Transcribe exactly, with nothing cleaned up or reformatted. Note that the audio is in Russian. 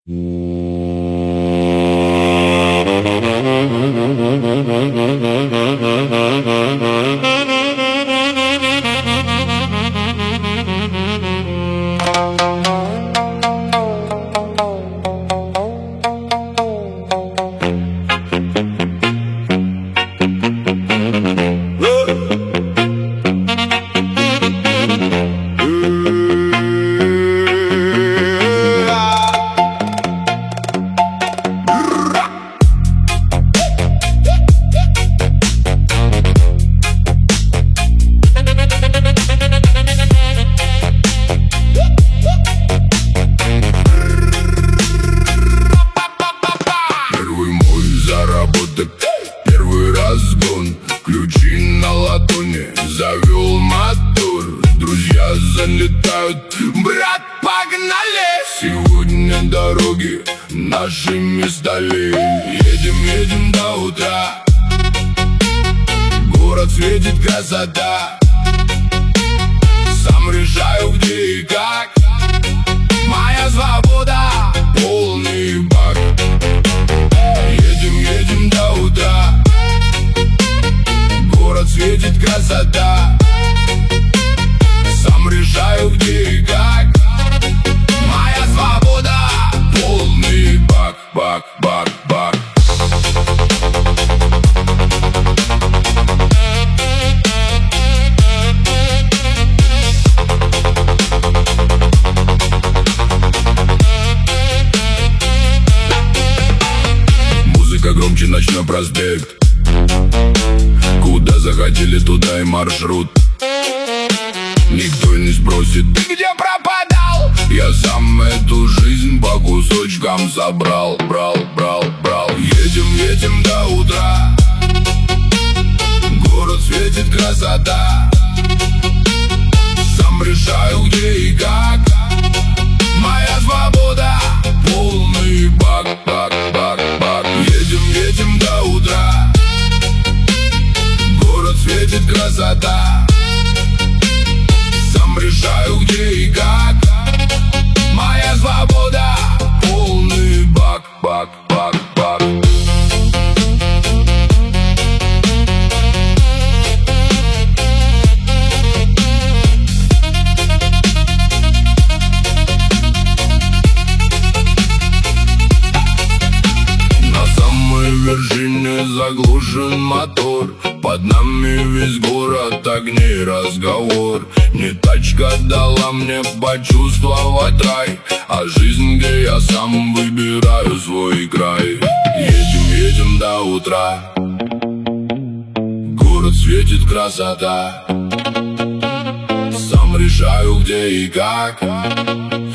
Первый разгон, ключи на ладони, завел мотор. Друзья залетают, брат, погнали! Сегодня дороги нашими стали. Едем, едем до утра, город светит красота. Сам решаю, где и как, моя свобода, полный бак. Едем, едем до утра, город светит красота. Сам решаю, где и как, моя свобода, полный бак, бак, бак, бак. Музыка громче, ночной проспект. Куда захотели, туда и маршрут. Никто не спросит, ты где пропадал? Я сам эту жизнь по кусочкам собрал. Брал, брал, брал. Едем, едем до утра, город светит красота. Сам решаю, где и как, моя свобода, полный бак, бак, бак, бак. Едем, едем до утра, город светит красота. Сам решаю, где и как, моя свобода, полный бак, бак, бак, бак. На самой вершине заглушен мотор. Под нами весь город, огней разговор. Не тачка дала мне почувствовать рай, а жизнь, где я сам выбираю свой край. Едем, едем до утра, город светит красота. Сам решаю, где и как,